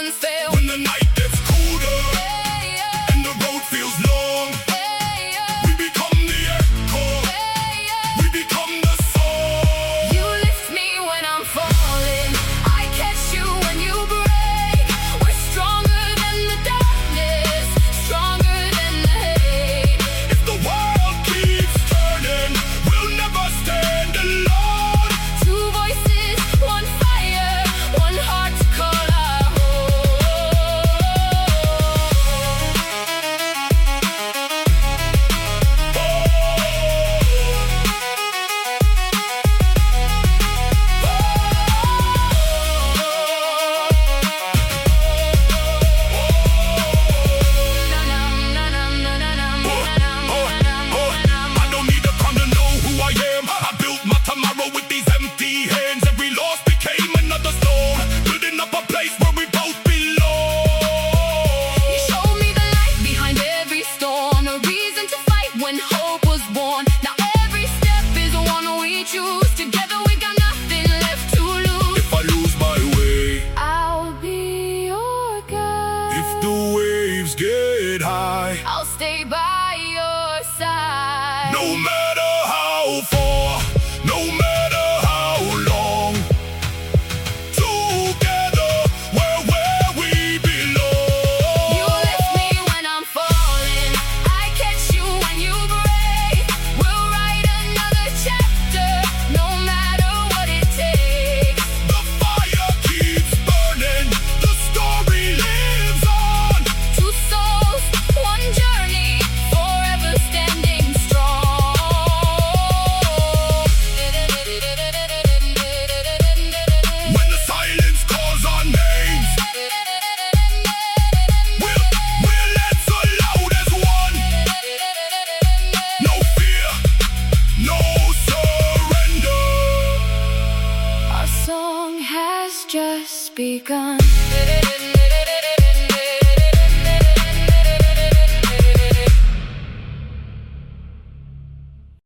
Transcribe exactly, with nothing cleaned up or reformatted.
one fail. When the night gets colder Hey, yeah. and the road feels long, Hey, yeah. we become the echo, Hey, yeah. we become the song. You lift me when I'm falling, I catch you when you break. We're stronger than the darkness, stronger than the hate. If the world keeps turning, we'll never stand alone. Two voices, one fire, one heart to call our I don't need a crown to know who I am. I built my tomorrow with these empty hands. Every loss became another stone, building up a place where we both belong. You showed me the light behind every storm, a reason to fight when hope was born. Now every step is one we choose. Together we got nothing left to lose. If I lose my way, I'll be your guide. if the waves get